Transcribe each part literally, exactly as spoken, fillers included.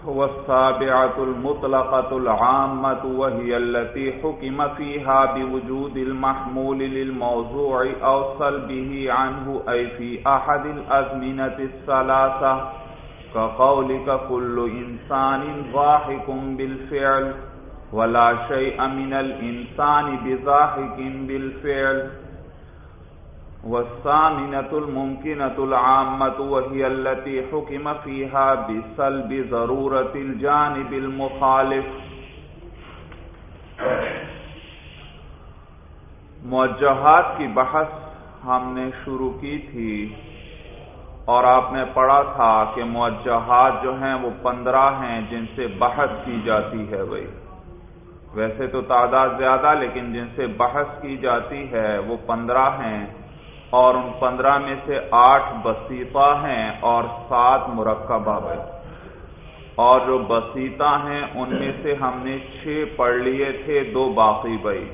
والسابعة المطلقة العامة وهي التي حكم فيها بوجود المحمول للموضوع أو سلبه عنه أي في أحد الأزمنة الثلاثة كقولك كل إنسان ضاحك بالفعل ولا شيء من الإنسان بضاحك بالفعل. والثامنة الممكنة العامة وهي التي حكم فيها بسلب ضرورة الجانب المخالف. موجہات کی بحث ہم نے شروع کی تھی اور آپ نے پڑھا تھا کہ موجہات جو ہیں وہ پندرہ ہیں جن سے بحث کی جاتی ہے. بھائی ویسے تو تعداد زیادہ لیکن جن سے بحث کی جاتی ہے وہ پندرہ ہیں اور ان پندرہ میں سے آٹھ بسیطہ ہیں اور سات مرکبہ ہیں. اور جو بسیطہ ہیں ان میں سے ہم نے چھ پڑھ لیے تھے، دو باقی بھائی.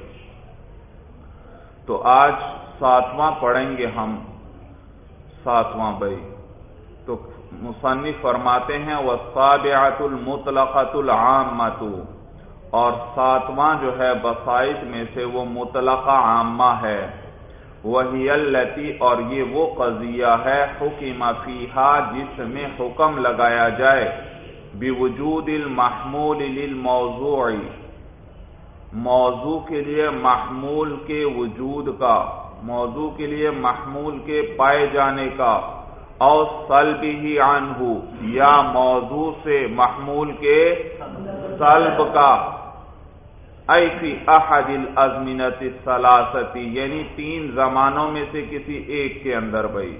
تو آج ساتواں پڑھیں گے ہم، ساتواں بھائی. تو مصنف فرماتے ہیں والسابعۃ المطلقۃ العامۃ، اور ساتواں جو ہے بسائط میں سے وہ مطلقہ عامہ ہے. وہی التی، اور یہ وہ قضیہ ہے حکم فیہا جس میں حکم لگایا جائے بوجود المحمول للموضوع، موضوع کے لیے محمول کے وجود کا، موضوع کے لیے محمول کے پائے جانے کا، او سلبہ عنہ، یا موضوع سے محمول کے سلب کا، ای فی احد الازمنۃ الثلاثۃ، یعنی تین زمانوں میں سے کسی ایک کے اندر. بھائی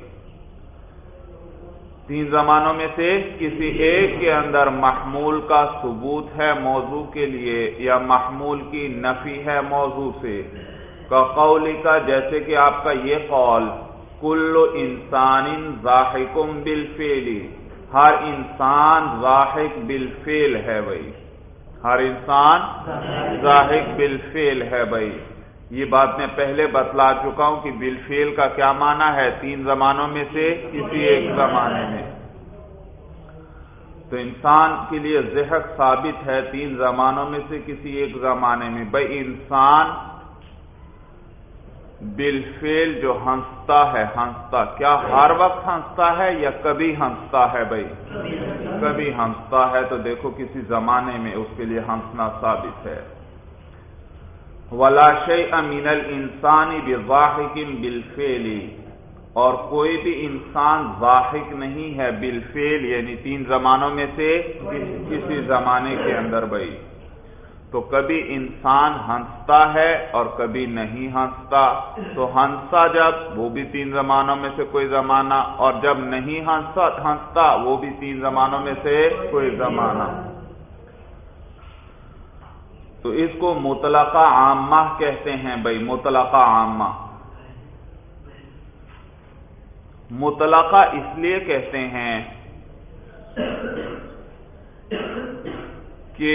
تین زمانوں میں سے کسی ایک کے اندر محمول کا ثبوت ہے موضوع کے لیے یا محمول کی نفی ہے موضوع سے. کا قول کا، جیسے کہ آپ کا یہ قول کل انسان ضاحک بالفعل، ہر انسان ضاحک بالفعل ہے. بھائی ہر انسان ضاحک بالفعل ہے. بھائی یہ بات میں پہلے بتلا چکا ہوں کہ بالفعل کا کیا معنی ہے، تین زمانوں میں سے کسی ایک زمانے میں. تو انسان کے لیے ضحک ثابت ہے تین زمانوں میں سے کسی ایک زمانے میں. بھائی انسان بالفعل جو ہنستا ہے، ہنستا کیا ہر وقت ہنستا ہے یا کبھی ہنستا ہے؟ بھائی کبھی ہنستا ہے، تو دیکھو کسی زمانے میں اس کے لیے ہنسنا ثابت ہے. ولا شیء من الانسان بضاحک بالفعل، اور کوئی بھی انسان ضاحک نہیں ہے بالفعل، یعنی تین زمانوں میں سے کسی زمانے کے اندر. بھائی تو کبھی انسان ہنستا ہے اور کبھی نہیں ہنستا. تو ہنسا جب، وہ بھی تین زمانوں میں سے کوئی زمانہ، اور جب نہیں ہنسا ہنستا وہ بھی تین زمانوں میں سے کوئی زمانہ. تو اس کو مطلقہ عامہ کہتے ہیں. بھائی مطلقہ عامہ، مطلقہ اس لیے کہتے ہیں کہ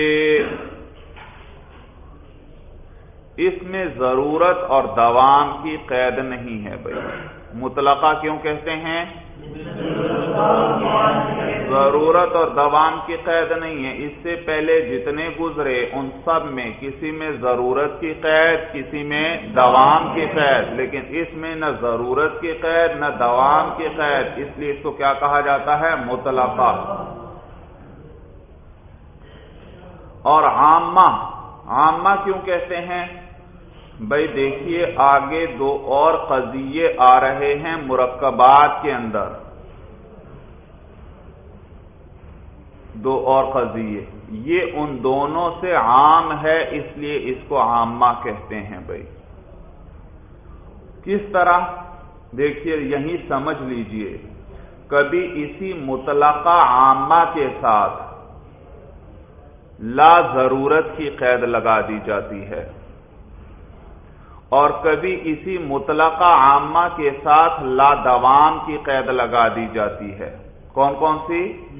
اس میں ضرورت اور دوام کی قید نہیں ہے. بھائی مطلقہ کیوں کہتے ہیں؟ ضرورت اور دوام کی قید نہیں ہے. اس سے پہلے جتنے گزرے ان سب میں کسی میں ضرورت کی قید، کسی میں دوام کی قید، لیکن اس میں نہ ضرورت کی قید نہ دوام کی قید، اس لیے اس کو کیا کہا جاتا ہے؟ مطلقہ. اور عامہ، عامہ کیوں کہتے ہیں؟ بھائی دیکھیے آگے دو اور قضیے آ رہے ہیں مرکبات کے اندر، دو اور قضیے، یہ ان دونوں سے عام ہے اس لیے اس کو عامہ کہتے ہیں. بھائی کس طرح؟ دیکھیے یہیں سمجھ لیجئے، کبھی اسی مطلقہ عامہ کے ساتھ لا ضرورت کی قید لگا دی جاتی ہے، اور کبھی اسی مطلقہ عامہ کے ساتھ لا دوام کی قید لگا دی جاتی ہے. کون کون سی؟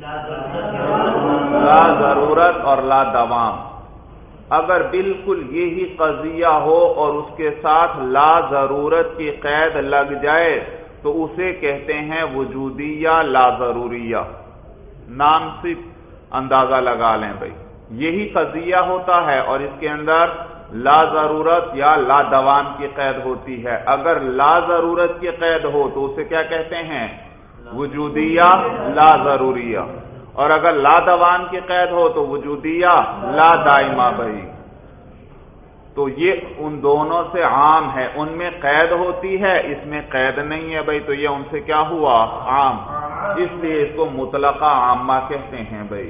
لا ضرورت اور لا دوام. اگر بالکل یہی قضیہ ہو اور اس کے ساتھ لا ضرورت کی قید لگ جائے تو اسے کہتے ہیں وجودیہ لا ضروریہ. نام صرف اندازہ لگا لیں بھائی، یہی قضیہ ہوتا ہے، اور اس کے اندر لا ضرورت یا لا دوام کی قید ہوتی ہے۔ اگر لا ضرورت کی قید ہو تو اسے کیا کہتے ہیں؟ وجودیہ لا ضروریہ، اور اگر لا دوام کی قید ہو تو وجودیہ لا دائمہ بھائی۔ تو یہ ان دونوں سے عام ہے، ان میں قید ہوتی ہے، اس میں قید نہیں ہے بھائی، تو یہ ان سے کیا ہوا؟ عام، اس لیے اس کو مطلقہ عامہ کہتے ہیں بھائی۔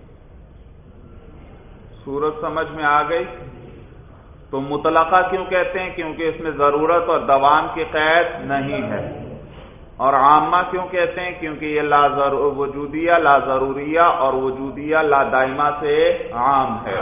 صورت سمجھ میں آ گئی؟ تو مطلقہ کیوں کہتے ہیں؟ کیونکہ اس میں ضرورت اور دوام کی قید نہیں ہے۔ اور عامہ کیوں کہتے ہیں؟ کیونکہ یہ لا وجودیہ لا ضروریہ اور وجودیہ لا دائمہ سے عام ہے۔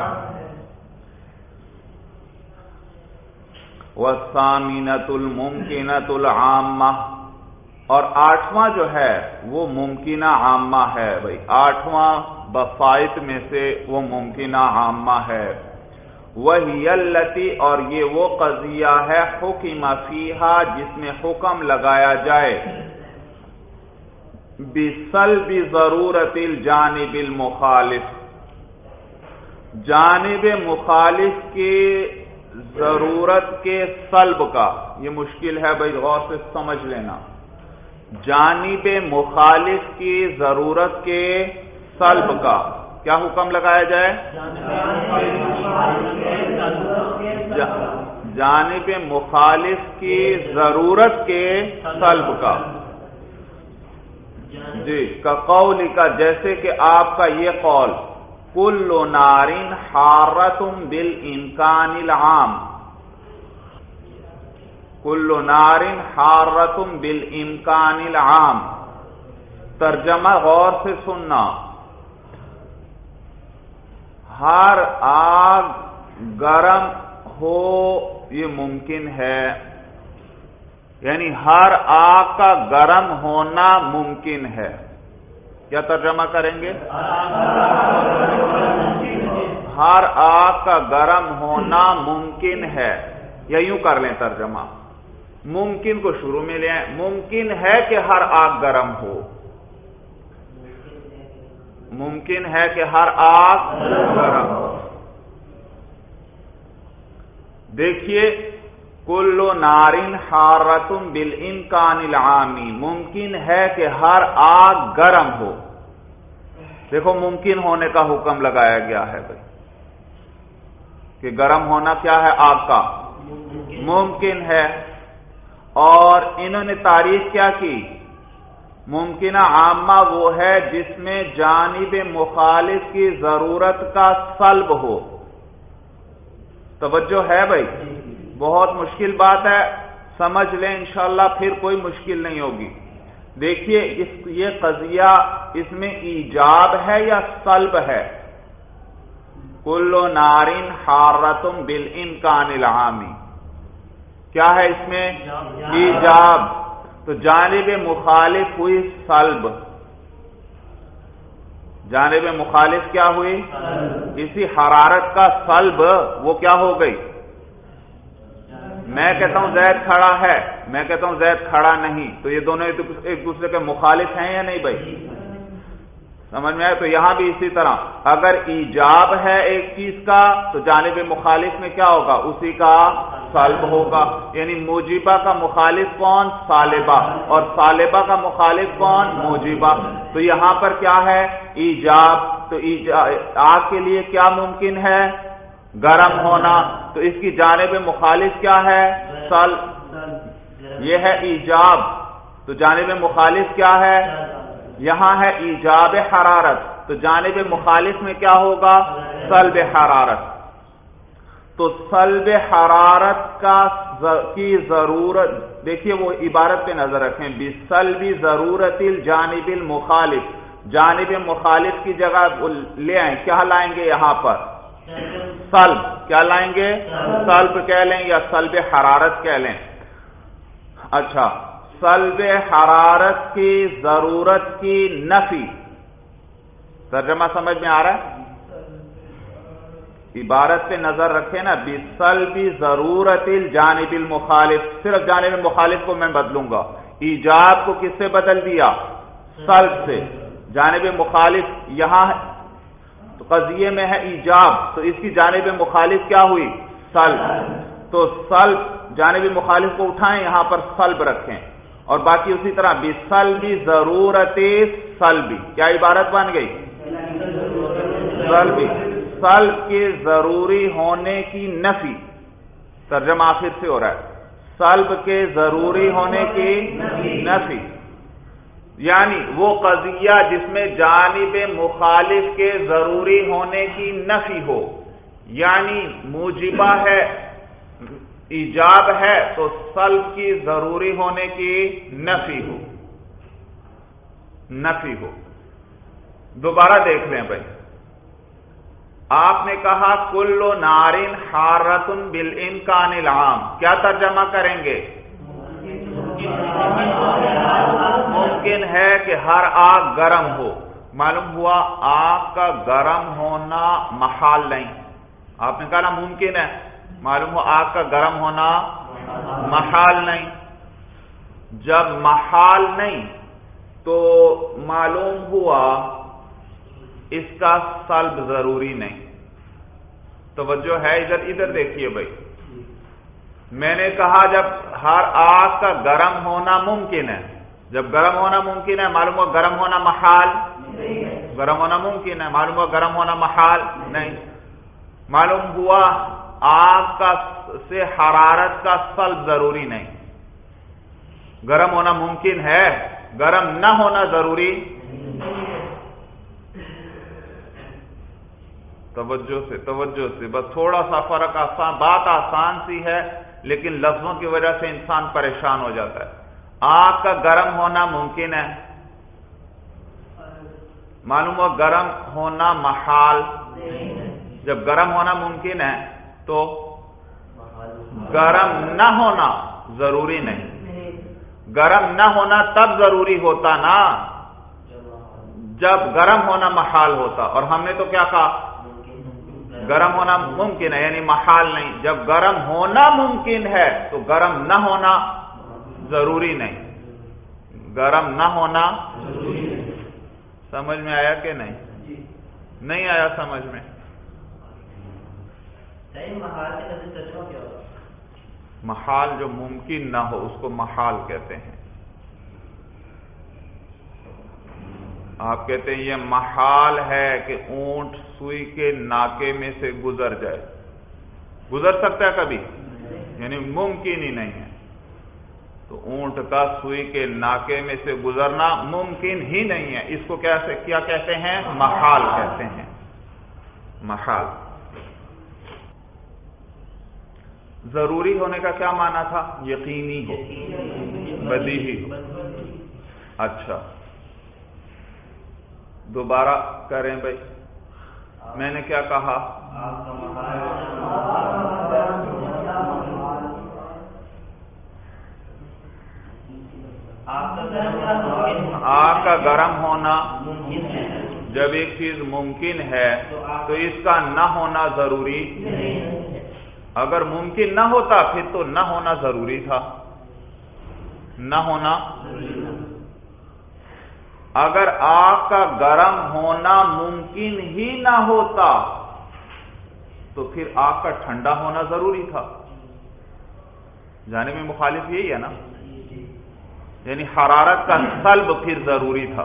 والثامنۃ الممکنۃ العامہ، اور آٹھواں جو ہے وہ ممکنہ عامہ ہے بھائی، آٹھواں بسائط میں سے وہ ممکنہ عامہ ہے۔ وہی التی، اور یہ وہ قضیہ ہے حکم فیہا جس میں حکم لگایا جائے بسلب ضرورت الجانب المخالف، جانب مخالف کی ضرورت کے سلب کا، یہ مشکل ہے بھائی غور سے سمجھ لینا، جانب مخالف کی ضرورت کے سلب کا کیا حکم لگایا جائے؟ جانب مخالف کی ضرورت کے سلب کا، جی کا قول کا، جیسے کہ آپ کا یہ قول کل نار حارۃ بالامکان العام، کل نار حارۃ بالامکان العام۔ ترجمہ غور سے سننا، ہر آگ گرم ہو یہ ممکن ہے، یعنی ہر آگ کا گرم ہونا ممکن ہے۔ کیا ترجمہ کریں گے؟ ہر آگ کا گرم ہونا ممکن ہے، یا یوں کر لیں ترجمہ، ممکن کو شروع میں لیں، ممکن ہے کہ ہر آگ گرم ہو، ممکن ہے کہ ہر آگ گرم ہو۔ دیکھیے کل نار حارۃ بالامکان العامی، ممکن ہے کہ ہر آگ گرم ہو۔ دیکھو ممکن ہونے کا حکم لگایا گیا ہے بھائی، کہ گرم ہونا کیا ہے؟ آگ کا ممکن ہے۔ اور انہوں نے تعریف کیا کی؟ ممکنہ عامہ وہ ہے جس میں جانب مخالف کی ضرورت کا سلب ہو۔ توجہ ہے بھائی؟ بہت مشکل بات ہے، سمجھ لیں انشاءاللہ پھر کوئی مشکل نہیں ہوگی۔ دیکھیے اس یہ قضیہ اس میں ایجاب ہے یا سلب ہے؟ کل نار حارۃ بالامکان العامی، کیا ہے اس میں؟ ایجاب، تو جانب مخالف ہوئی سلب، جانب مخالف کیا ہوئی؟ اسی حرارت کا سلب وہ کیا ہو گئی؟ میں کہتا ہوں زید کھڑا ہے، میں کہتا ہوں زید کھڑا نہیں، تو یہ دونوں ایک دوسرے کے مخالف ہیں یا نہیں بھائی؟ سمجھ میں آئے؟ تو یہاں بھی اسی طرح اگر ایجاب ہے ایک چیز کا تو جانب مخالف میں کیا ہوگا؟ اسی کا سلب ہوگا، یعنی موجبہ کا مخالف کون؟ سالبہ، اور سالبہ کا مخالف کون؟ موجبہ۔ تو یہاں پر کیا ہے؟ ایجاب، تو آگ کے لیے کیا ممکن ہے؟ گرم ہونا، تو اس کی جانب مخالف کیا ہے؟ سلب، یہ ہے ایجاب، تو جانب مخالف کیا ہے؟ یہاں ہے ایجاب حرارت، تو جانب مخالف میں کیا ہوگا؟ سلب حرارت۔ تو سلب حرارت کا کی ضرورت، دیکھیے وہ عبارت پہ نظر رکھیں، بسلب ضرورت الجانب المخالف، جانب مخالف کی جگہ لے آئیں، کیا لائیں گے یہاں پر؟ سلب، کیا لائیں گے؟ سلب کہہ لیں یا سلب حرارت کہہ لیں۔ اچھا، سلب حرارت کی ضرورت کی نفی، ترجمہ سمجھ میں آ رہا ہے؟ عبارت پہ نظر رکھیں نا، بسلب ضرورت الجانب المخالف، صرف جانب مخالف کو میں بدلوں گا، ایجاب کو کس سے بدل دیا؟ سلب سے، جانب مخالف یہاں تو قضیے میں ہے ایجاب، تو اس کی جانب مخالف کیا ہوئی؟ سلب. تو سلب جانب مخالف کو اٹھائیں، یہاں پر سلب رکھیں، اور باقی اسی طرح بسلبی ضرورت سلبی. کیا عبارت بن گئی؟ سلبی، سلب کے ضروری ہونے کی نفی. ترجمہ آخر سے ہو رہا ہے، سلب کے ضروری ہونے کی نفی، یعنی وہ قضیہ جس میں جانب مخالف کے ضروری ہونے کی نفی ہو، یعنی موجبہ ہے، ایجاب ہے، تو سلب کی ضروری ہونے کی نفی ہو نفی ہو دوبارہ دیکھ لیں بھائی. آپ نے کہا کل نارن حارۃ بالامکان العام، کیا ترجمہ کریں گے؟ ممکن ہے کہ ہر آگ گرم ہو. معلوم ہوا آگ کا گرم ہونا محال نہیں. آپ نے کہا نا ممکن ہے، معلوم ہوا آگ کا گرم ہونا محال نہیں. جب محال نہیں تو معلوم ہوا اس کا سلب ضروری نہیں. توجہ ہے ادھر ادھر دیکھیے بھائی. میں نے کہا جب ہر آگ کا گرم ہونا ممکن ہے، جب گرم ہونا ممکن ہے معلوم ہوا گرم ہونا محال، گرم ہونا ممکن ہے معلوم ہوا گرم ہونا محال نہیں. معلوم ہوا آگ کا سے حرارت کا سلب ضروری نہیں. گرم ہونا ممکن ہے، گرم نہ ہونا ضروری. توجہ سے توجہ سے بس تھوڑا سا فرق، آسان بات آسان سی ہے لیکن لفظوں کی وجہ سے انسان پریشان ہو جاتا ہے. آگ کا گرم ہونا ممکن ہے، معلوم ہوا گرم ہونا محال. جب گرم ہونا ممکن ہے تو گرم نہ ہونا ضروری نہیں. گرم نہ ہونا تب ضروری ہوتا نا جب گرم ہونا محال ہوتا، اور ہم نے تو کیا کہا؟ گرم ہونا ممکن ہے یعنی محال نہیں. جب گرم ہونا ممکن ہے تو گرم نہ ہونا ضروری نہیں. گرم نہ ہونا سمجھ میں آیا کہ نہیں؟ نہیں آیا سمجھ میں؟ محال جو ممکن نہ ہو اس کو محال کہتے ہیں. آپ کہتے ہیں یہ محال ہے کہ اونٹ سوئی کے ناکے میں سے گزر جائے. گزر سکتا ہے کبھی؟ یعنی ممکن ہی نہیں ہے. تو اونٹ کا سوئی کے ناکے میں سے گزرنا ممکن ہی نہیں ہے. اس کو کیسے کیا کہتے ہیں؟ محال کہتے ہیں. محال. ضروری ہونے کا کیا معنی تھا؟ یقینی ہو، بدیہی ہو. اچھا دوبارہ کریں بھائی. میں نے کیا کہا؟ آگ کا گرم ہونا جب ایک چیز ممکن ہے تو اس کا نہ ہونا ضروری. اگر ممکن نہ ہوتا پھر تو نہ ہونا ضروری تھا. نہ ہونا، اگر آگ کا گرم ہونا ممکن ہی نہ ہوتا تو پھر آگ کا ٹھنڈا ہونا ضروری تھا. جانب میں مخالف یہی ہے نا، یعنی حرارت کا سلب پھر ضروری تھا.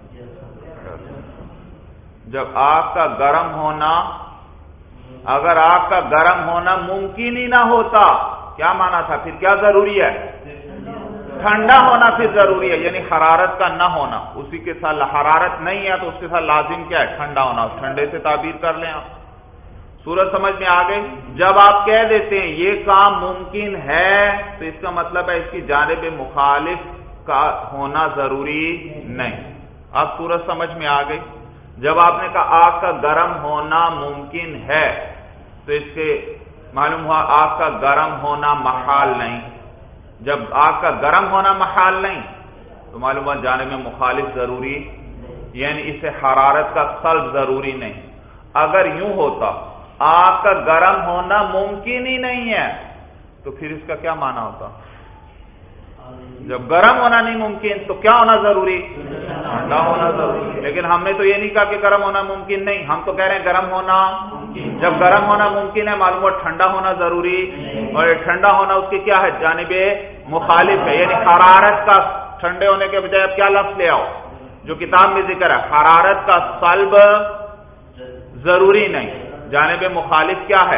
جب آگ کا گرم ہونا، اگر آگ کا گرم ہونا ممکن ہی نہ ہوتا کیا مانا تھا؟ پھر کیا ضروری ہے؟ ٹھنڈا ہونا پھر ضروری ہے، یعنی حرارت کا نہ ہونا. اسی کے ساتھ حرارت نہیں ہے تو اس کے ساتھ لازم کیا ہے؟ ٹھنڈا ہونا. ٹھنڈے سے تعبیر کر لیں آپ. صورت سمجھ میں آ گئی؟ جب آپ کہہ دیتے ہیں یہ کام ممکن ہے تو اس کا مطلب ہے اس کی جانب مخالف کا ہونا ضروری نہیں. اب صورت سمجھ میں آ گئی؟ جب آپ نے کہا آگ کا گرم ہونا ممکن ہے تو اس کے معلوم ہوا آگ کا گرم ہونا محال نہیں. جب آگ کا گرم ہونا محال نہیں تو معلوم ہوا جانب میں مخالف ضروری، یعنی اسے حرارت کا سلب ضروری نہیں. اگر یوں ہوتا آگ کا گرم ہونا ممکن ہی نہیں ہے تو پھر اس کا کیا معنی ہوتا؟ جب گرم ہونا نہیں ممکن تو کیا ہونا ضروری؟ ٹھنڈا ہونا ضروری. لیکن ہم نے تو یہ نہیں کہا کہ گرم ہونا ممکن نہیں, ہم تو کہہ رہے ہیں گرم ہونا. جب گرم ہونا ممکن ہے معلوم ہوا ٹھنڈا ہونا ضروری, اور ٹھنڈا ہونا اس کی کیا ہے, جانب مخالف ہے. یعنی حرارت کا ٹھنڈے ہونے کے بجائے اب کیا لفظ لے آؤ جو کتاب میں ذکر ہے, حرارت کا سلب ضروری نہیں, جانب مخالف کیا ہے.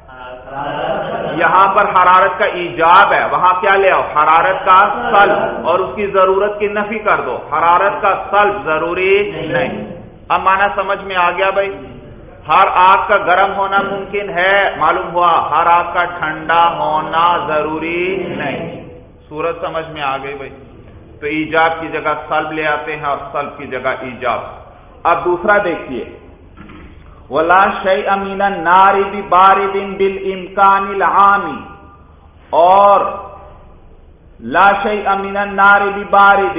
یہاں پر حرارت کا ایجاب ہے, وہاں کیا لے آؤ, حرارت کا سلب, اور اس کی ضرورت کی نفی کر دو, حرارت کا سلب ضروری نہیں. اب معنی سمجھ میں آ گیا بھائی. ہر آگ کا گرم ہونا ممکن ہے, معلوم ہوا ہر آگ کا ٹھنڈا ہونا ضروری نہیں. صورت سمجھ میں آ گئی بھائی. تو ایجاب کی جگہ سلب لے آتے ہیں اور سلب کی جگہ ایجاب. اب دوسرا دیکھیے, ولا شیء من النار ببارد بالامکان العام, اور لا شیء من النار ببارد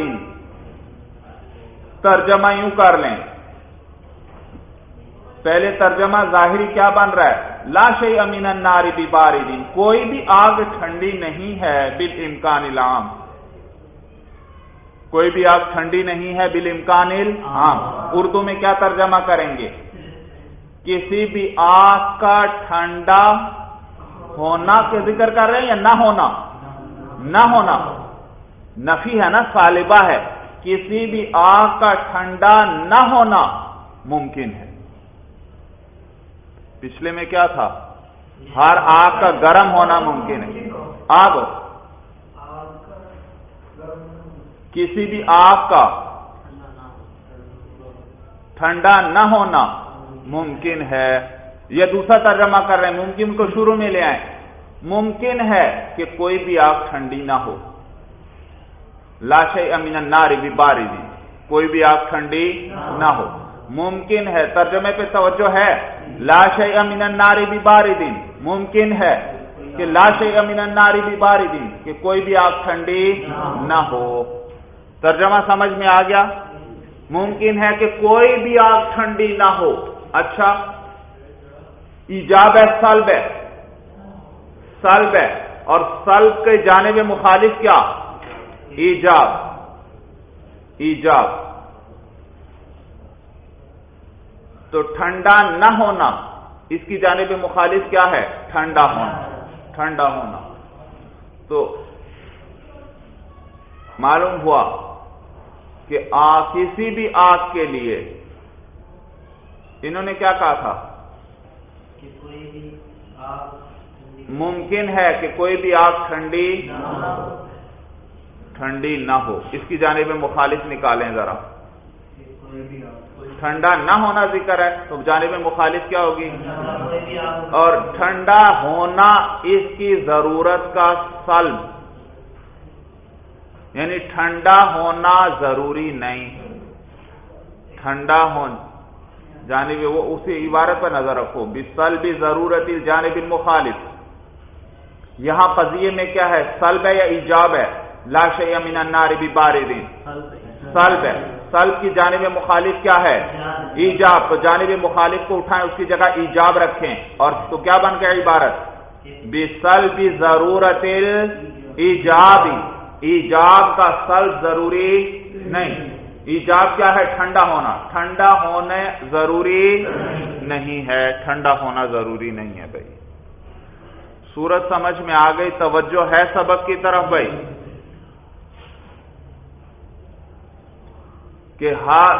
ترجمہ یوں کر لیں. پہلے ترجمہ ظاہری کیا بن رہا ہے, لا شیء من النار ببارد, کوئی بھی آگ ٹھنڈی نہیں ہے بالامکان العام, کوئی بھی آگ ٹھنڈی نہیں ہے بالامکان العام. اردو میں کیا ترجمہ کریں گے, کسی بھی آگ کا ٹھنڈا ہونا کے ذکر کر رہے ہیں یا نہ ہونا, نہ ہونا نفی ہے نا, سالبہ ہے. کسی بھی آگ کا ٹھنڈا نہ ہونا ممکن ہے. پچھلے میں کیا تھا, ہر آگ کا گرم ہونا ممکن ہے. اب کسی بھی آگ کا ٹھنڈا نہ ہونا ممکن ہے. یہ دوسرا ترجمہ کر رہے ہیں, ممکن کو شروع میں لے آئیں. ممکن ہے کہ کوئی بھی آگ ٹھنڈی نہ ہو. لا شیء من النار ببارد, کوئی بھی آگ ٹھنڈی نہ ہو. ممکن ہے, ترجمے پہ توجہ ہے, لا شیء من النار ببارد, ممکن ہے کہ لا شیء من النار ببارد, کہ کوئی بھی آگ ٹھنڈی نہ ہو. ترجمہ سمجھ میں آ گیا. ممکن ہے کہ کوئی بھی آگ ٹھنڈی نہ ہو. اچھا, ایجاب ہے, سلب ہے, سلب ہے, اور سلب کے جانب مخالف کیا, ایجاب. ایجاب تو ٹھنڈا نہ ہونا, اس کی جانب مخالف کیا ہے, ٹھنڈا ہونا. ٹھنڈا ہونا تو معلوم ہوا کہ آگ, کسی بھی آگ کے لیے انہوں نے کیا کہا تھا, کہ کوئی بھی آگ ممکن ہے کہ کوئی بھی آگ ٹھنڈی ٹھنڈی نہ ہو. اس کی جانب مخالف نکالیں ذرا. ٹھنڈا نہ ہونا ذکر ہے تو جانب مخالف کیا ہوگی, اور ٹھنڈا ہونا اس کی ضرورت کا سلب, یعنی ٹھنڈا ہونا ضروری نہیں. ٹھنڈا ہونا جانب, وہ اسی عبارت پر نظر رکھو, بسلب ضرورت الجانب المخالف. یہاں قضیے میں کیا ہے, سلب ہے یا ایجاب ہے, لا شیء من النار ببارد, سلب ہے. سلب کی جانب مخالف کیا ہے, ایجاب. تو جانب مخالف کو اٹھائیں, اس کی جگہ ایجاب رکھیں, اور تو کیا بن گیا عبارت, بسلب ضرورت الایجاب. ایجاب کا سلب ضروری نہیں. ایجاب کیا ہے, ٹھنڈا ہونا. ٹھنڈا ہونے ضروری نہیں ہے, ٹھنڈا ہونا ضروری نہیں ہے بھائی. صورت سمجھ میں آ گئی, توجہ ہے سبق کی طرف بھائی. کہ ہر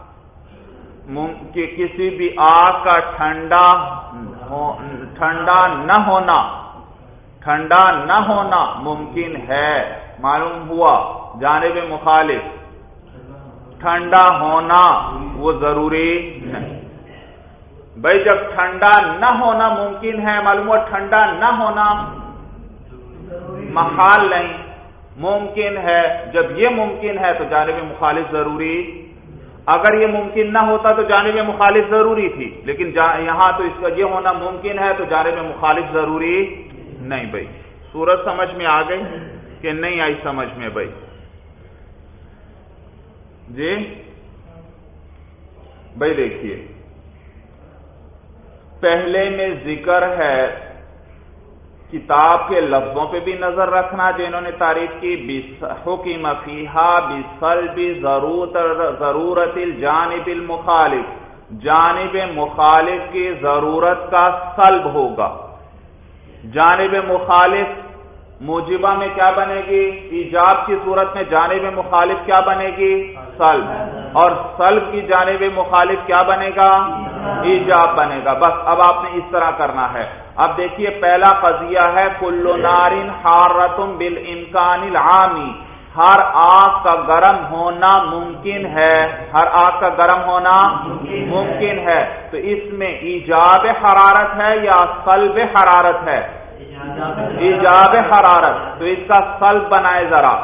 کہ کسی بھی آگ کا ٹھنڈا ٹھنڈا نہ ہونا, ٹھنڈا نہ ہونا ممکن ہے. معلوم ہوا جانب مخالف ٹھنڈا ہونا وہ ضروری نہیں. بھائی جب ٹھنڈا نہ ہونا ممکن ہے, معلوم ہوا ٹھنڈا نہ ہونا محال نہیں, ممکن ہے. جب یہ ممکن ہے تو جانب مخالف ضروری. اگر یہ ممکن نہ ہوتا تو جانب مخالف ضروری تھی, لیکن یہاں تو اس کا یہ ہونا ممکن ہے تو جانب مخالف ضروری نہیں. بھائی صورت سمجھ میں آ گئی کہ نہیں آئی سمجھ میں بھائی؟ جی بھائی کتاب کے لفظوں پہ بھی نظر رکھنا جنہوں نے تعریف کی، حکم فیہا بسلب ضرورت الجانب المخالف، جانب مخالف کی ضرورت کا سلب ہوگا۔ جانب مخالف موجبہ میں کیا بنے گی؟ ایجاب کی صورت میں جانب مخالف کیا بنے گی؟ سلب، اور سلب کی جانب مخالف کیا بنے گا؟ ایجاب بنے گا۔ بس اب آپ نے اس طرح کرنا ہے۔ اب دیکھیے پہلا قضیہ ہے کل نار حارۃ بالامکان العامی، ہر آگ کا گرم ہونا ممکن ہے، ہر آگ کا گرم ہونا ممکن ہے، تو اس میں ایجاب حرارت ہے یا سلب حرارت ہے؟ ایجاب حرارت، تو اس کا سلب بنائے ذرا۔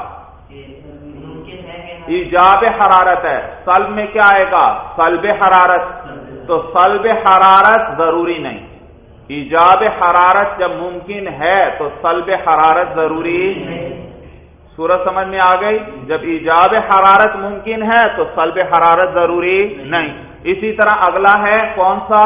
ایجاب حرارت ہے، سلب میں کیا آئے گا؟ سلب حرارت، تو سلب حرارت ضروری نہیں۔ ایجاب حرارت جب ممکن ہے تو سلب حرارت ضروری، صورت سمجھ میں آ گئی؟ جب ایجاب حرارت ممکن ہے تو سلب حرارت ضروری نہیں۔ اسی طرح اگلا ہے کون سا؟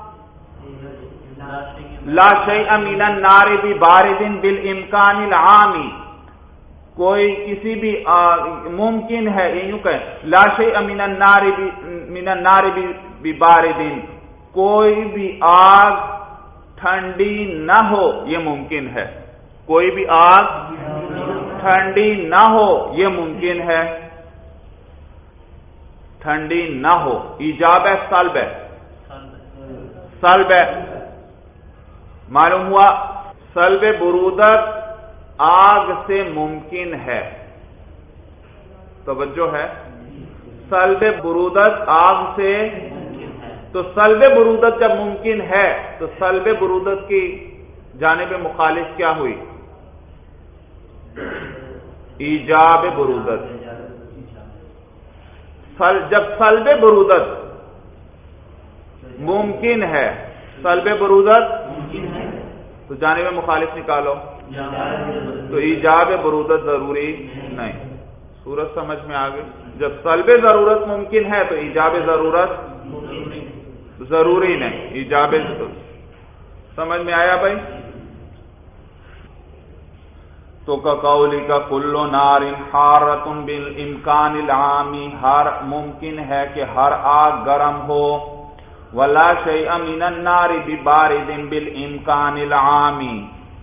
لا شیء من النار ببارد بالامکان العامی، کوئی کسی بھی ممکن ہے، یوں کہیں لا شیء من النار من النار ببارد، کوئی بھی آگ ٹھنڈی نہ ہو یہ ممکن ہے، کوئی بھی آگ ٹھنڈی نہ ہو یہ ممکن ہے، ٹھنڈی نہ ہو۔ ایجاب ہے سلب ہے؟ سلب ہے۔ معلوم ہوا سلب برودت آگ سے ممکن ہے، توجہ ہے، سلب برودت آگ سے، تو سلب برودت جب ممکن ہے تو سلب برودت کی جانب مخالف کیا ہوئی؟ ایجاب برودت۔ جب سلب برودت ممکن ہے، سلب برودت تو جانب مخالف نکالو، تو ایجاب برودت ضروری نہیں۔ صورت سمجھ میں آ گئی؟ جب سلب ضرورت ممکن ہے تو ایجاب ضرورت ضروری نہیں، ایجاب سمجھ میں آیا بھائی؟ تو کا قولی کا کل نار حارۃ بالامکان العامی، ہر ممکن ہے کہ ہر آگ گرم ہو، ولا شیء من النار ببارد بالامکان العامی،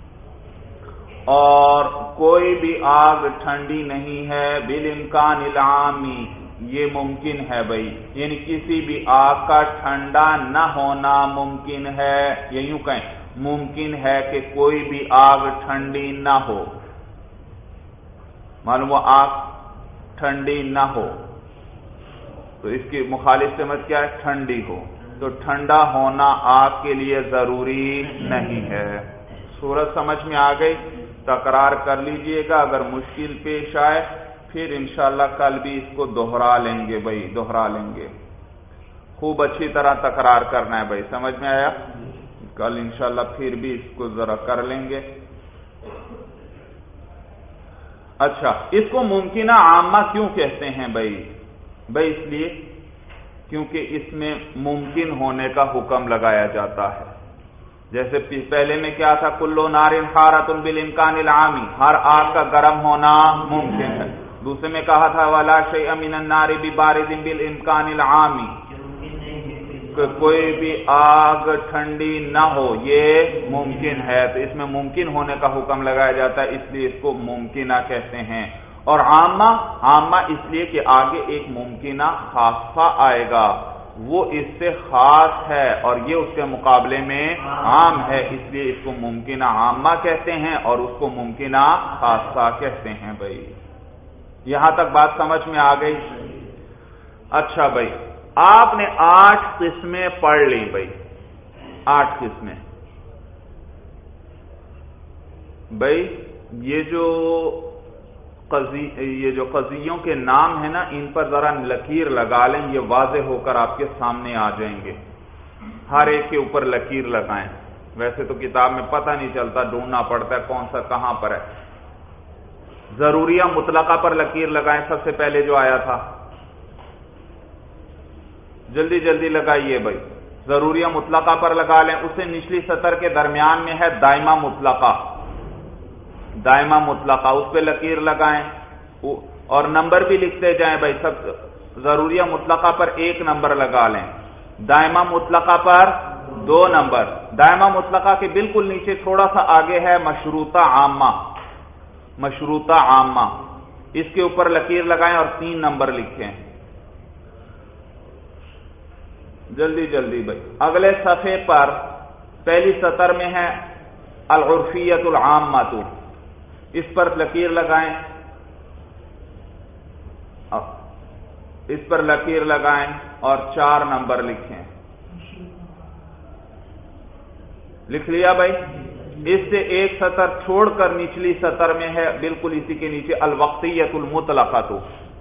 اور کوئی بھی آگ ٹھنڈی نہیں ہے بالامکان العامی، یہ ممکن ہے بھائی، یعنی کسی بھی آگ کا ٹھنڈا نہ ہونا ممکن ہے، یا یوں کہیں ممکن ہے کہ کوئی بھی آگ ٹھنڈی نہ ہو۔ معلوم وہ آگ ٹھنڈی نہ ہو تو اس کی مخالف سمجھ کیا ہے؟ ٹھنڈی ہو، تو ٹھنڈا ہونا آگ کے لیے ضروری نہیں ہے۔ صورت سمجھ میں آ گئی؟ تکرار کر لیجئے گا، اگر مشکل پیش آئے پھر انشاءاللہ کل بھی اس کو دوہرا لیں گے بھائی، دوہرا لیں گے، خوب اچھی طرح تکرار کرنا ہے بھائی، سمجھ میں آیا؟ کل انشاءاللہ پھر بھی اس کو ذرا کر لیں گے۔ اچھا، اس کو ممکنہ عامہ کیوں کہتے ہیں بھائی؟ بھائی اس لیے کیونکہ اس میں ممکن ہونے کا حکم لگایا جاتا ہے۔ جیسے پہلے میں کیا تھا؟ کلو نار حارۃ بالامکان العامی، ہر آگ کا گرم ہونا ممکن ہے۔ دوسرے میں کہا تھا ولا شیء من النار ببارد بالامکان العامی، کہ کوئی بھی آگ ٹھنڈی نہ ہو یہ ممکن ہے، تو اس میں ممکن ہونے کا حکم لگایا جاتا ہے، اس لیے اس کو ممکنہ کہتے ہیں۔ اور عامہ، عامہ اس لیے کہ آگے ایک ممکنہ خاصہ آئے گا، وہ اس سے خاص ہے اور یہ اس کے مقابلے میں عام ہے، اس لیے اس کو ممکنہ عامہ کہتے ہیں اور اس کو ممکنہ خاصہ کہتے ہیں بھائی۔ یہاں تک بات سمجھ میں آ گئی؟ اچھا بھائی، آپ نے آٹھ قسمیں پڑھ لی بھائی، آٹھ قسمیں بھائی۔ یہ جو قضی یہ جو قضیوں کے نام ہیں نا، ان پر ذرا لکیر لگا لیں، یہ واضح ہو کر آپ کے سامنے آ جائیں گے، ہر ایک کے اوپر لکیر لگائیں، ویسے تو کتاب میں پتہ نہیں چلتا، ڈھونڈنا پڑتا ہے کون سا کہاں پر ہے۔ ضروریہ مطلقہ پر لکیر لگائیں، سب سے پہلے جو آیا تھا، جلدی جلدی لگائیے بھائی، ضروریہ مطلقہ پر لگا لیں، اسے نچلی سطر کے درمیان میں ہے دائمہ مطلقہ، دائمہ مطلقہ، اس پہ لکیر لگائیں اور نمبر بھی لکھتے جائیں بھائی، سب ضروریہ مطلقہ پر ایک نمبر لگا لیں، دائمہ مطلقہ پر دو نمبر، دائمہ مطلقہ کے بالکل نیچے تھوڑا سا آگے ہے مشروطہ عامہ، مشروطہ عامہ، اس کے اوپر لکیر لگائیں اور تین نمبر لکھیں، جلدی جلدی بھائی۔ اگلے صفحے پر پہلی سطر میں ہے العرفیۃ العامۃ، اس پر لکیر لگائیں، اس پر لکیر لگائیں اور چار نمبر لکھیں، لکھ لیا بھائی؟ اس سے ایک سطر چھوڑ کر نچلی سطر میں ہے بالکل اسی کے نیچے الوقتیۃ المطلقۃ،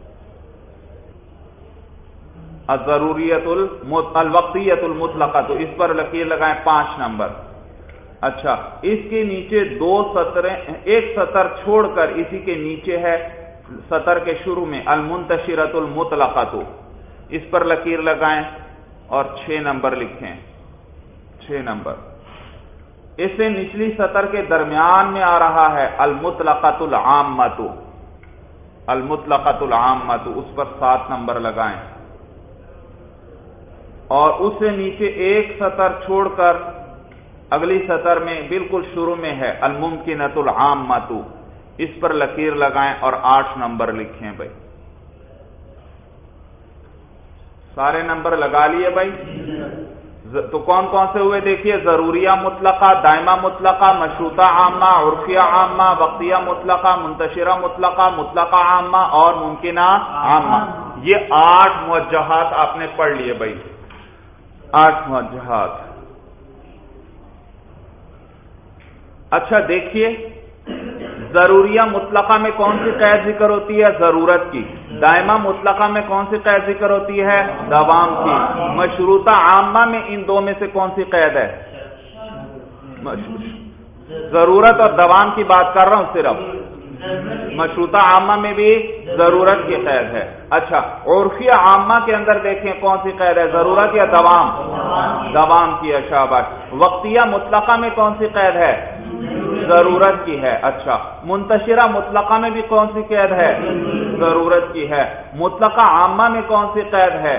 الضروریۃ الوقتیۃ المطلقۃ، اس پر لکیر لگائیں پانچ نمبر۔ اچھا، اس کے نیچے دو سطریں، ایک سطر چھوڑ کر اسی کے نیچے ہے سطر کے شروع میں المنتشرۃ المطلقۃ، اس پر لکیر لگائیں اور چھ نمبر لکھیں، چھ نمبر۔ اس سے نچلی سطر کے درمیان میں آ رہا ہے المطلقۃ العامۃ، المطلقۃ العامۃ، اس پر سات نمبر لگائیں، اور اس سے نیچے ایک سطر چھوڑ کر اگلی سطر میں بالکل شروع میں ہے الممکنۃ العامۃ، اس پر لکیر لگائیں اور آٹھ نمبر لکھیں بھائی۔ سارے نمبر لگا لیے بھائی؟ تو کون کون سے ہوئے دیکھیے، ضروریہ مطلقہ، دائمہ مطلقہ، مشروطہ عامہ، عرفیہ عامہ، وقتیہ مطلقہ، منتشرہ مطلقہ، مطلقہ عامہ اور ممکنہ عامہ، یہ آٹھ موجہات آپ نے پڑھ لیے بھائی، آٹھ موجہات۔ اچھا دیکھیے، ضروریہ مطلقہ میں کون سی قید ذکر ہوتی ہے؟ ضرورت کی۔ دائمہ مطلقہ میں کون سی قید ذکر ہوتی ہے؟ دوام کی۔ مشروطہ عامہ میں ان دو میں سے کون سی قید ہے؟ ضرورت اور دوام کی بات کر رہا ہوں صرف، مشروطہ عامہ میں بھی ضرورت کی قید ہے۔ اچھا، عرفیہ عامہ کے اندر دیکھیں کون سی قید ہے، ضرورت یا دوام؟ دوام کی، شاباش۔ وقتیہ مطلقہ میں کون سی قید ہے؟ ضرورت کی ہے۔ اچھا، منتشرہ مطلقہ میں بھی کون سی قید ہے؟ ضرورت کی ہے۔ مطلقہ عامہ میں کون سی قید ہے؟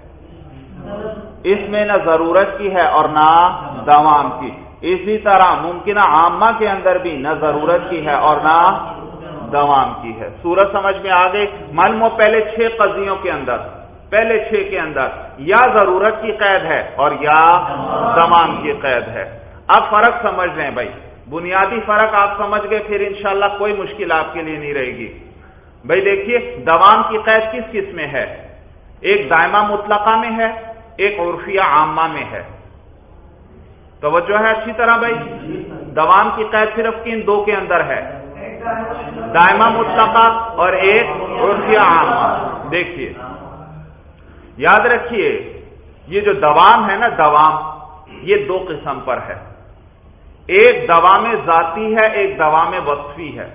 اس میں نہ ضرورت کی ہے اور نہ دوام کی۔ اسی طرح ممکنہ عامہ کے اندر بھی نہ ضرورت کی ہے اور نہ دوام کی ہے۔ صورت سمجھ میں آ گئی؟ معلوم ہو پہلے چھ قضیوں کے اندر، پہلے چھ کے اندر یا ضرورت کی قید ہے اور یا دوام کی قید ہے۔ اب فرق سمجھ لیں بھائی، بنیادی فرق آپ سمجھ گئے، پھر انشاءاللہ کوئی مشکل آپ کے لیے نہیں رہے گی۔ بھائی دیکھیے، دوام کی قید کس کس میں ہے؟ ایک دائمہ مطلقہ میں ہے، ایک عرفیہ عامہ میں ہے۔ توجہ ہے اچھی طرح بھائی؟ دوام کی قید صرف کن دو کے اندر ہے؟ دائمہ مطلقہ اور ایک عرفیہ عامہ۔ دیکھیے، یاد رکھیے، یہ جو دوام ہے نا، دوام یہ دو قسم پر ہے، ایک دوام ذاتی ہے، ایک دوام وصفی ہے۔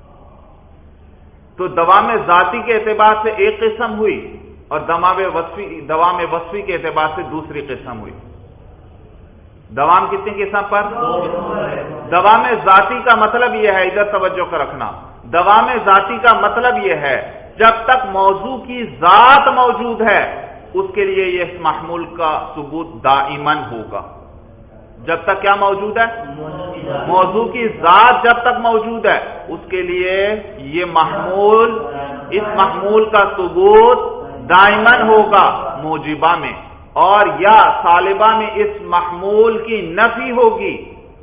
تو دوام ذاتی کے اعتبار سے ایک قسم ہوئی اور دوام وصفی دوام وصفی کے اعتبار سے دوسری قسم ہوئی۔ دوام کتنی قسم پر؟ دوام ذاتی کا مطلب یہ ہے، ادھر توجہ کر رکھنا، دوام ذاتی کا مطلب یہ ہے جب تک موضوع کی ذات موجود ہے اس کے لیے یہ محمول کا ثبوت دائماً ہوگا۔ جب تک کیا موجود ہے؟ موضوع کی ذات جب تک موجود ہے اس کے لیے یہ محمول، اس محمول کا ثبوت دائماً ہوگا موجبہ میں، اور یا سالبہ میں اس محمول کی نفی ہوگی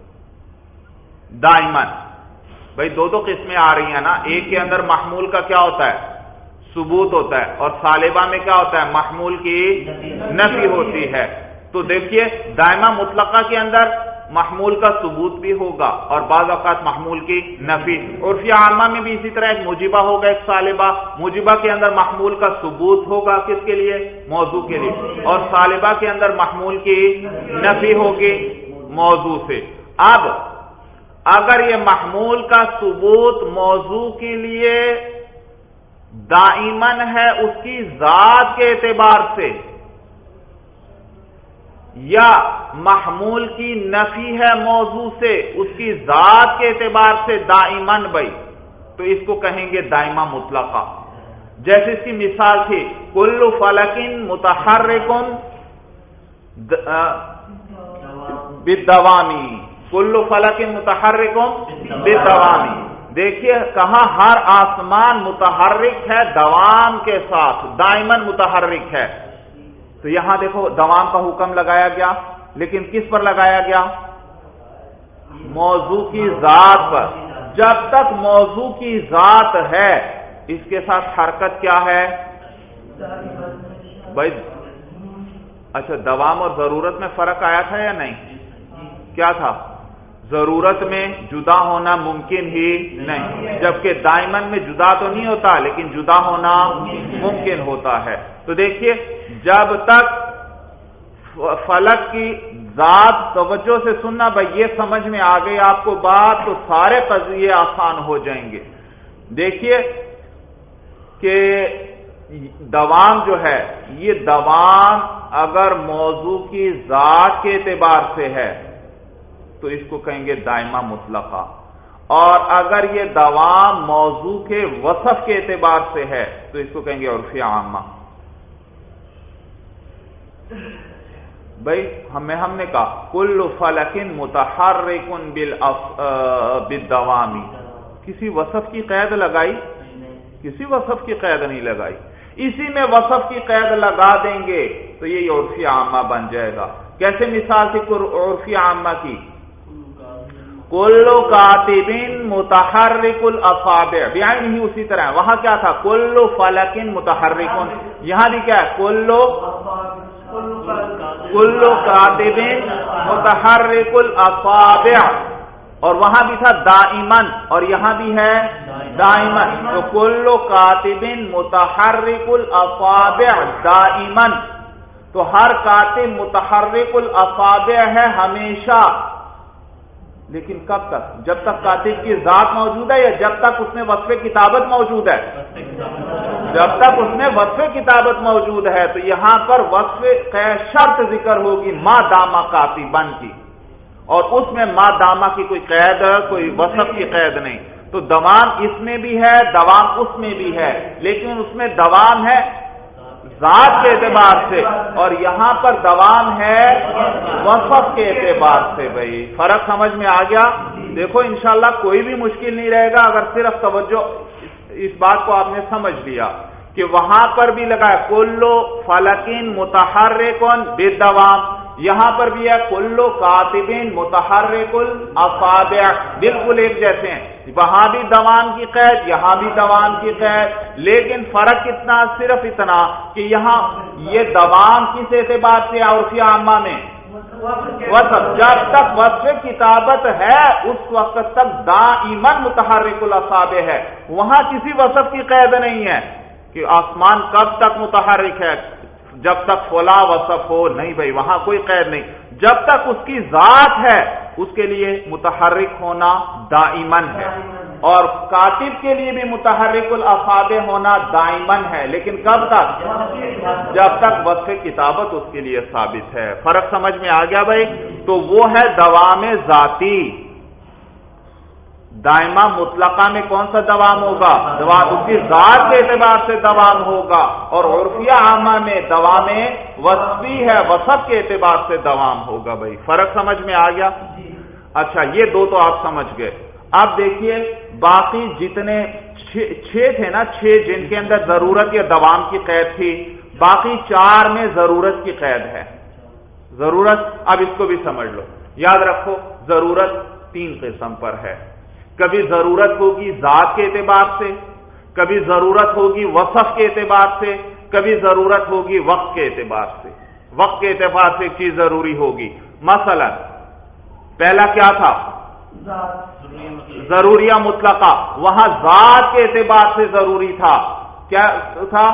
دائماً۔ بھائی دو دو قسمیں آ رہی ہیں نا، ایک کے اندر محمول کا کیا ہوتا ہے؟ ثبوت ہوتا ہے، اور سالبہ میں کیا ہوتا ہے؟ محمول کی نفی ہوتی ہے۔ تو دیکھیے، دائمہ مطلقہ کے اندر محمول کا ثبوت بھی ہوگا اور بعض اوقات محمول کی نفی۔ عرفیہ عامہ میں بھی اسی طرح ایک موجبہ ہوگا، ایک سالبہ۔ موجبہ کے اندر محمول کا ثبوت ہوگا کس کے لیے؟ موضوع کے لیے، اور سالبہ کے اندر محمول کی نفی ہوگی موضوع سے۔ اب اگر یہ محمول کا ثبوت موضوع کے لیے دائماً ہے اس کی ذات کے اعتبار سے، یا محمول کی نفی ہے موضوع سے، اس کی ذات کے اعتبار سے دائماً بھائی، تو اس کو کہیں گے دائمہ مطلقہ۔ جیسے اس کی مثال تھی کل فلکن متحرکن بالدوامی، کل فلکن متحرکن بالدوامی، دیکھیے کہاں ہر آسمان متحرک ہے دوام کے ساتھ، دائماً متحرک ہے، تو یہاں دیکھو دوام کا حکم لگایا گیا، لیکن کس پر لگایا گیا؟ موضوع کی ذات پر۔ جب تک موضوع کی ذات ہے اس کے ساتھ حرکت کیا ہے بھائی؟ اچھا، دوام اور ضرورت میں فرق آیا تھا یا نہیں؟ کیا تھا؟ ضرورت میں جدا ہونا ممکن ہی نہیں، جبکہ دائماً میں جدا تو نہیں ہوتا لیکن جدا ہونا ممکن ہوتا ہے۔ تو دیکھیے جب تک فلک کی ذات، توجہ سے سننا بھائی، یہ سمجھ میں آ گئی آپ کو بات تو سارے قضیے آسان ہو جائیں گے۔ دیکھیے کہ دوام جو ہے، یہ دوام اگر موضوع کی ذات کے اعتبار سے ہے تو اس کو کہیں گے دائمہ مطلقہ، اور اگر یہ دوام موضوع کے وصف کے اعتبار سے ہے تو اس کو کہیں گے عرفی عامہ۔ بھائی ہمیں ہم نے کہا کل فلکن متحرکن بالدوامی، کسی وصف کی قید لگائی؟ کسی وصف کی قید نہیں لگائی، اسی میں وصف کی قید لگا دیں گے تو یہ عرفی عامہ بن جائے گا۔ کیسے مثال تھی عرفی عامہ کی؟ کل کاتب متحرک الاصابع، بیان ہی اسی طرح، وہاں کیا تھا؟ کل فلکن متحرکن، یہاں بھی کیا ہے؟ کل کل کاتب متحرک الاصابع، اور وہاں بھی تھا دائماً، اور یہاں بھی ہے دائماً، تو کل کاتب متحرک الاصابع دائماً، تو ہر کاتب متحرک الاصابع ہے ہمیشہ، لیکن کب تک؟ جب تک کاتب کی ذات موجود ہے یا جب تک اس میں وصف کتابت موجود ہے؟ جب تک اس میں وصف کتابت موجود ہے، تو یہاں پر وصف شرط ذکر ہوگی ما دامہ کاتبن کی، اور اس میں ما دامہ کی کوئی قید، کوئی وصف کی قید نہیں، تو دوام اس میں بھی ہے، دوام اس میں بھی ہے، لیکن اس میں دوام ہے ذات کے اعتبار سے اور یہاں پر دوام ہے وصف کے اعتبار سے۔ بھائی فرق سمجھ میں آ گیا؟ دیکھو انشاءاللہ کوئی بھی مشکل نہیں رہے گا اگر صرف توجہ اس بات کو آپ نے سمجھ لیا کہ وہاں پر بھی لگا ہے کلو فلکین متحرکن بالدوام، یہاں پر بھی ہے کلو کاتبین متحرک الاصابع، بالکل ایک جیسے ہیں، وہاں بھی دوام کی قید، یہاں بھی دوام کی قید، لیکن فرق کتنا؟ صرف اتنا کہ یہاں یہ دوام کس اعتبار سے عرفی عامہ میں؟ وصف، جب تک وصف کتابت ہے اس وقت تک دائماً متحرک الاصابع ہے، وہاں کسی وصف کی قید نہیں ہے کہ آسمان کب تک متحرک ہے، جب تک فلاں وصف ہو، نہیں بھائی وہاں کوئی قید نہیں، جب تک اس کی ذات ہے اس کے لیے متحرک ہونا دائماً ہے، اور کاتب کے لیے بھی متحرک الاصابع ہونا دائماً ہے، لیکن کب تک؟ جب تک وصف کتابت اس کے لیے ثابت ہے۔ فرق سمجھ میں آ گیا بھائی؟ تو وہ ہے دوام ذاتی۔ دائمہ مطلقہ میں کون سا دوام ہوگا؟ دوام اس کی ذات کے اعتبار سے دوام ہوگا، اور عرفیہ عامہ میں دوام وصفی ہے، وصف کے اعتبار سے دوام ہوگا۔ بھائی فرق سمجھ میں آ گیا؟ اچھا یہ دو تو آپ سمجھ گئے، اب دیکھیے باقی جتنے چھ تھے نا، چھ جن کے اندر ضرورت یا دوام کی قید تھی، باقی چار میں ضرورت کی قید ہے۔ ضرورت اب اس کو بھی سمجھ لو، یاد رکھو ضرورت تین قسم پر ہے، کبھی ضرورت ہوگی ذات کے اعتبار سے، کبھی ضرورت ہوگی وصف کے اعتبار سے، کبھی ضرورت ہوگی وقت کے اعتبار سے۔ وقت کے اعتبار سے ایک چیز ضروری ہوگی، مثلا پہلا کیا تھا؟ ضروریہ مطلقہ، وہاں ذات کے اعتبار سے ضروری تھا، کیا تھا؟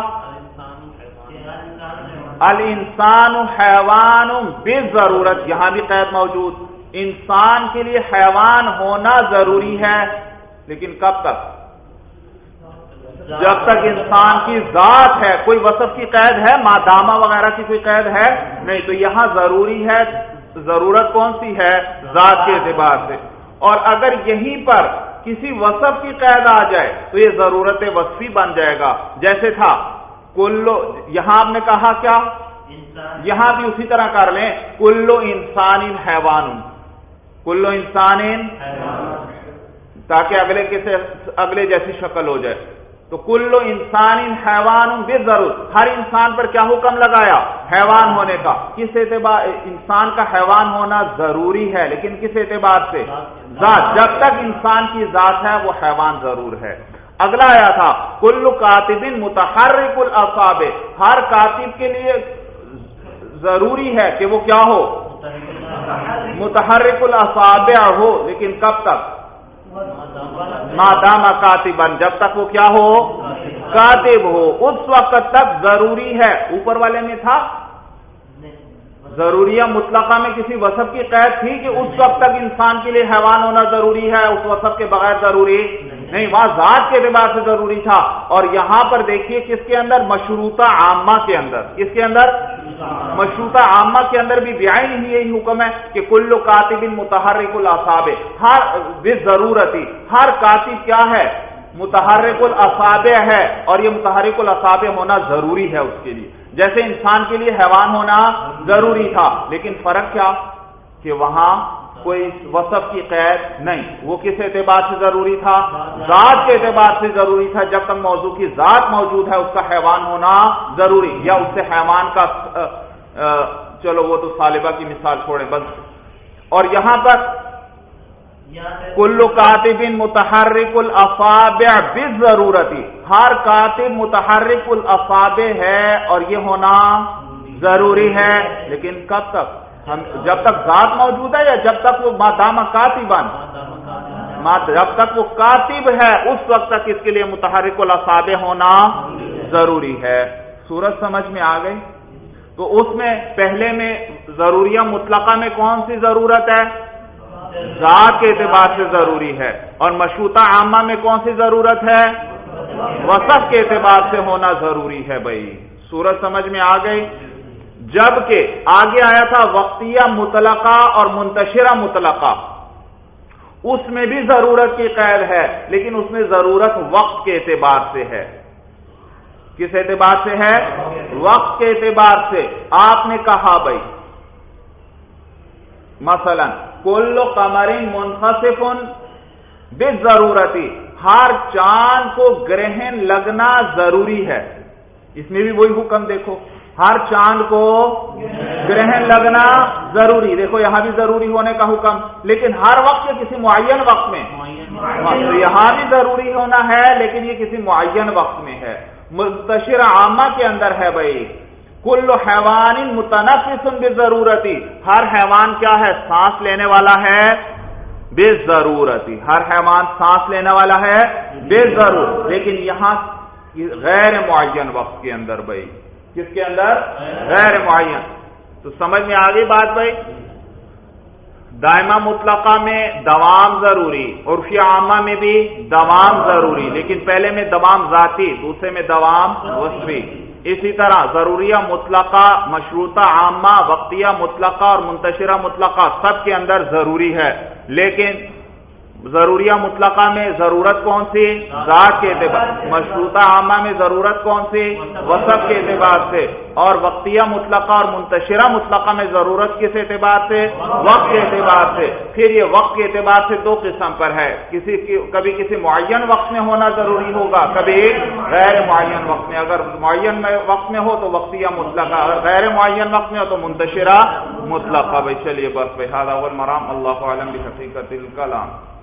الانسان حیوان بالضرورت، یہاں بھی قید موجود، انسان کے لیے حیوان ہونا ضروری ہے، لیکن کب تک؟ جب تک انسان کی ذات ہے۔ کوئی وصف کی قید ہے؟ مادامہ وغیرہ کی کوئی قید ہے نہیں، تو یہاں ضروری ہے ضرورت کون سی ہے؟ ذات کے اعتبار سے. اور اگر یہیں پر کسی وصف کی قید آ جائے تو یہ ضرورت وصفی بن جائے گا. جیسے تھا کلو، یہاں آپ نے کہا کیا؟ یہاں بھی اسی طرح کر لیں، کلو انسان حیوان، کلو انسان، تاکہ اگلے کے سے اگلے جیسی شکل ہو جائے. تو کلو انسان حیوان بالضرور، ہر انسان پر کیا حکم لگایا؟ حیوان ہونے کا. کس اعتبار؟ انسان کا حیوان ہونا ضروری ہے، لیکن کس اعتبار سے؟ ذات. جب تک انسان کی ذات ہے وہ حیوان ضرور ہے. اگلا آیا تھا کل کاتب متحرک الاصابع، ہر کاتب کے لیے ضروری ہے کہ وہ کیا ہو؟ متحرک الاصابع ہو. لیکن کب تک؟ مادام کاتبن، جب تک وہ کیا ہو؟ کاتب ہو. اس وقت تک ضروری ہے. اوپر والے میں تھا ضروریہ مطلقہ میں کسی وصف کی قید تھی کہ اس وقت تک انسان کے لیے حیوان ہونا ضروری ہے، اس وصف کے بغیر ضروری نہیں. وہاں ذات کے اعتبار سے ضروری تھا. اور یہاں پر دیکھیے کس کے اندر؟ مشروطہ عامہ کے اندر. کس کے اندر؟ مشروطہ عامہ کے اندر بھی بعین ہی یہی حکم ہے کہ کل کاتب متحرک الاصابع، ہر بالضرورتی، ہر کاتب کیا ہے؟ متحرک الاصابع ہے. اور یہ متحرک الاصابع ہونا ضروری ہے اس کے لیے. جیسے انسان کے لیے حیوان ہونا ضروری تھا، لیکن فرق کیا کہ وہاں کوئی وصف کی قید نہیں. وہ کس اعتبار سے ضروری تھا؟ ذات کے اعتبار سے ضروری تھا. جب تک موضوع کی ذات موجود ہے اس کا حیوان ہونا ضروری، یا اس سے حیوان کا آ, آ, چلو وہ تو صالبہ کی مثال چھوڑیں بس. اور یہاں پر کل کاتب متحرک الاصابع بالضرورتی، ہر کاتب متحرک الاصابع ہے اور یہ ہونا ضروری ہے. لیکن کب تک؟ ہم جب تک ذات موجود ہے یا جب تک وہ مادام کاتبن، جب تک وہ کاتب ہے اس وقت تک اس کے لیے متحرک الاصابع ہونا ضروری ہے. صورت سمجھ میں آ گئی؟ تو اس میں پہلے میں ضروریہ مطلقہ میں کون سی ضرورت ہے؟ ذات کے اعتبار سے ضروری ہے. اور مشروطہ عامہ میں کون سی ضرورت ہے؟ وصف کے اعتبار سے ہونا ضروری ہے. بھائی صورت سمجھ میں آ گئی؟ جبکہ آگے آیا تھا وقتیہ مطلقہ اور منتشرہ مطلقہ، اس میں بھی ضرورت کی قید ہے، لیکن اس میں ضرورت وقت کے اعتبار سے ہے. کس اعتبار سے ہے؟ وقت کے اعتبار سے. آپ نے کہا بھائی مثلا کل قمر منخسف بالضرورتی، ہر چاند کو گرہن لگنا ضروری ہے. اس میں بھی وہی حکم دیکھو، ہر چاند کو گرہن لگنا ضروری. دیکھو یہاں بھی ضروری ہونے کا حکم، لیکن ہر وقت یا کسی معین وقت میں. تو یہاں بھی ضروری ہونا ہے لیکن یہ کسی معین وقت میں ہے. منتشرہ عامہ کے اندر ہے بھائی کل حیوان متنفس بالضرورتی، ہر حیوان کیا ہے؟ سانس لینے والا ہے بالضرورتی، ہر حیوان سانس لینے والا ہے بالضرور. لیکن یہاں غیر معین وقت کے اندر بھائی، کس کے اندر؟ غیر معین. تو سمجھ میں آ گئی بات بھائی؟ دائمہ مطلقہ میں دوام ضروری، عرفی عامہ میں بھی دوام ضروری، لیکن پہلے میں دوام ذاتی، دوسرے میں دوام وصفی. اسی طرح ضروریہ مطلقہ، مشروطہ عامہ، وقتیہ مطلقہ اور منتشرہ مطلقہ سب کے اندر ضروری ہے. لیکن ضروریہ مطلقہ میں ضرورت کون سی؟ ذات کے اعتبار. مشروطہ عامہ میں ضرورت کون سی؟ وصف کے اعتبار سے. اور وقتیہ مطلقہ اور منتشرہ مطلقہ میں ضرورت کس اعتبار سے؟ وقت کے اعتبار سے. پھر یہ وقت کے اعتبار سے دو قسم پر ہے، کسی کبھی کسی معین وقت میں ہونا ضروری ہوگا، کبھی غیر معین وقت میں. اگر معین وقت میں ہو تو وقتیہ مطلقہ، اگر غیر معین وقت میں ہو تو منتشرہ مطلقہ. بھائی چلیے بس بھائی، ھذا هو المرام. اللہ اعلم بحقیقت الکلام.